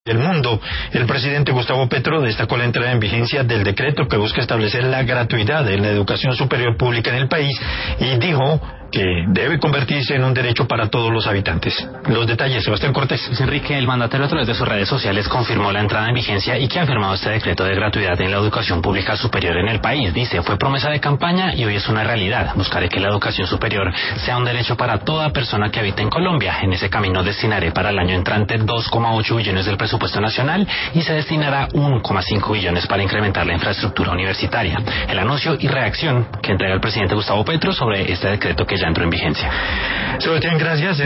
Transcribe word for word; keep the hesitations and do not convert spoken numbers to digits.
del mundo. El presidente Gustavo Petro destacó la entrada en vigencia del decreto que busca establecer la gratuidad en la educación superior pública en el país y dijo que debe convertirse en un derecho para todos los habitantes. Los detalles, Sebastián Cortés. Luis Enrique, el mandatario a través de sus redes sociales confirmó la entrada en vigencia y que ha firmado este decreto de gratuidad en la educación pública superior en el país. Dice, fue promesa de campaña y hoy es una realidad. Buscaré que la educación superior sea un derecho para toda persona que habita en Colombia. En ese camino destinaré para el año entrante dos coma ocho billones del presupuesto nacional y se destinará uno coma cinco billones para incrementar la infraestructura universitaria. El anuncio y reacción que entrega el presidente Gustavo Petro sobre este decreto que ya entró en vigencia. Sebastián, gracias.